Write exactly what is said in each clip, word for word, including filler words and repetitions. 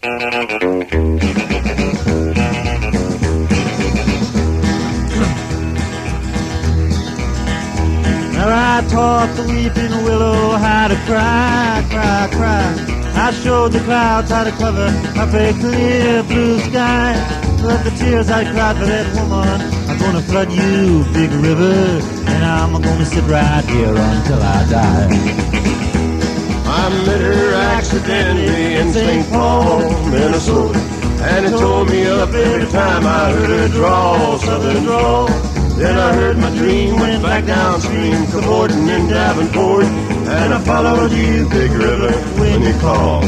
Well, I taught the weeping willow how to cry, cry, cry. I showed the clouds how to cover a very clear blue sky. But the tears I cried for that woman are gonna flood you, big river, and I'm gonna sit right here until I die. I met her accidentally in Saint Paul, Minnesota, and it tore me up every time I heard her drawl, southern drawl. Then I heard my dream, went back downstream, cavorting in Davenport, and I followed you, big river, when you called.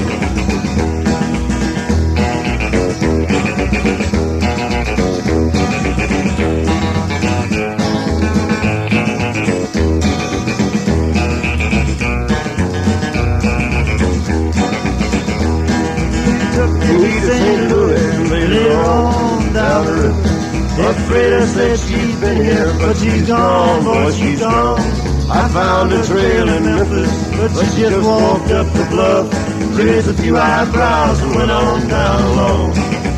Took me to Saint Louis, later on down the river. That freighter said she's been here, but she's gone, boy, she's gone. I found a trail in Memphis, but she just walked up the bluff, raised a few eyebrows and went on down alone.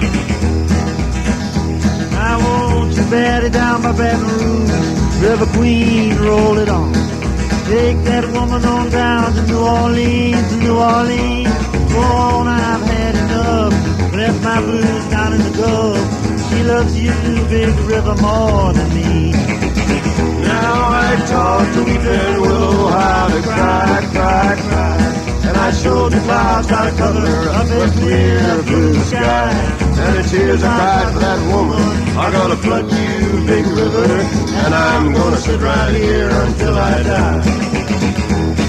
I want you batty down by Baton Rouge, River Queen, roll it on. Take that woman on down to New Orleans, New Orleans. Go on, I've had enough, left my blues down in the Gulf. She loves you, big river, more than me. Now I taught the weeping willow how to cry, cry, cry. And I showed the clouds how to cover up a clear blue sky. And the tears I cried for that woman are gonna flood you, big river, and I'm gonna sit right here until I die.